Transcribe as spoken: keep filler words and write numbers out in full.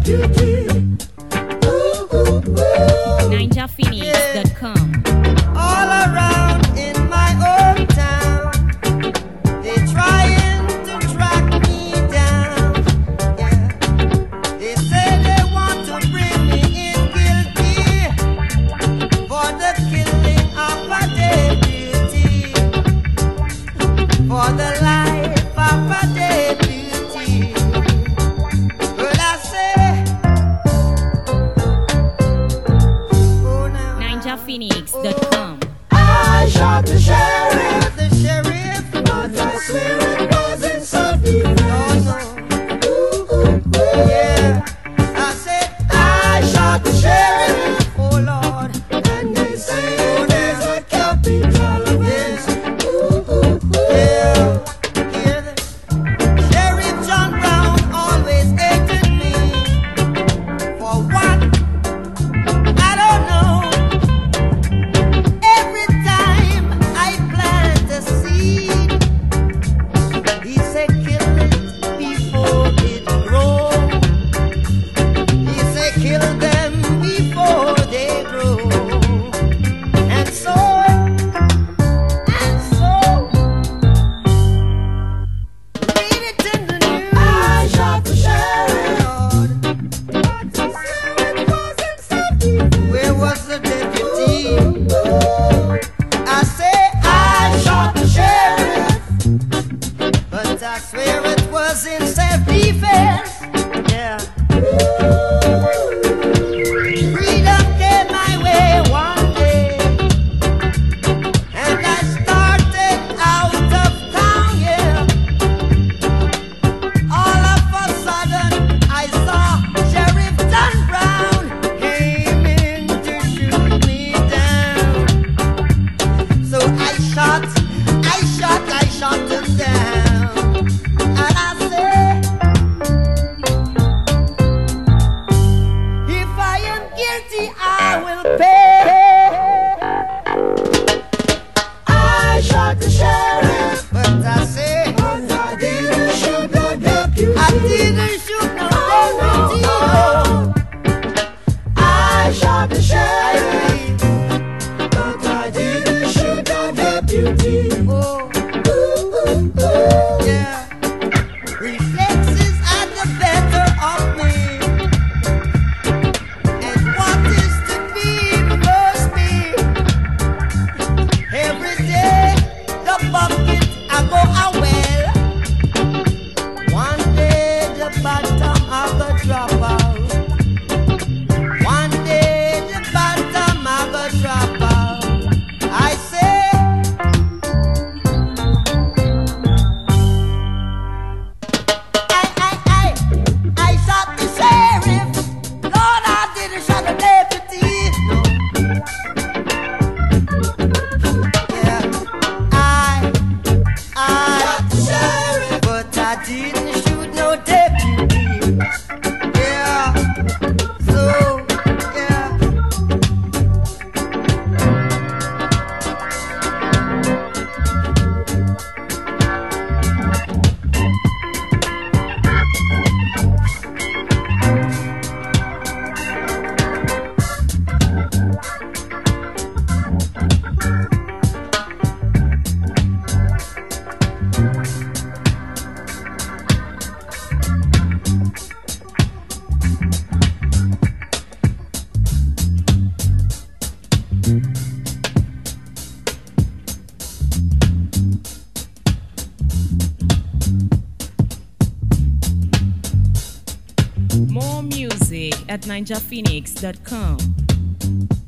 ninja phoenix dot com. All around in my hometown, they trying to track me down. Yeah, they say they want to bring me in guilty for the killing of a deputy, for the life of a deputy. Well, I say, oh now. ninja phoenix dot com. I shot the sheriff, the sheriff, but I swear it wasn't self-defense. Oh no, yeah. I said I shot the sheriff, oh Lord, and they say there's a capital offense. Yeah, hear this? Sheriff John Brown always hated me for what? I don't know. Every time I plant a seed, he say kill it before it grows. He say kill them before they grow. And so, and so, read it in the news. I shot the sheriff, Lord, but he said it wasn't self-defense. Where was the deputy? I say I shot the sheriff, but I swear it was in self-defense. Yeah. Freedom came my way one day, and I started out of town. Yeah. All of a sudden, I saw Sheriff John Brown came in to shoot me down. So I shot, I shot, I shot him down. And I said, if I am guilty, I will pay. I shot the sheriff, but I say, but I didn't shoot no deputy. I didn't shoot no deputy. No. I shot the sheriff, but I didn't shoot no deputy. Oh, ooh, ooh, ooh. Yeah. Reflexes are the better of me, and what is to be must be. Every day the bucket I go a well. One day the bottom I go drop out. One day the bottom I go drop out. I say, I, I, I, I shot the sheriff. Lord, I didn't shot the deputy. No. Yeah, I, I shot the sheriff, but I didn't shoot no deputy. Yeah, so, yeah. More music at ninja phoenix dot com.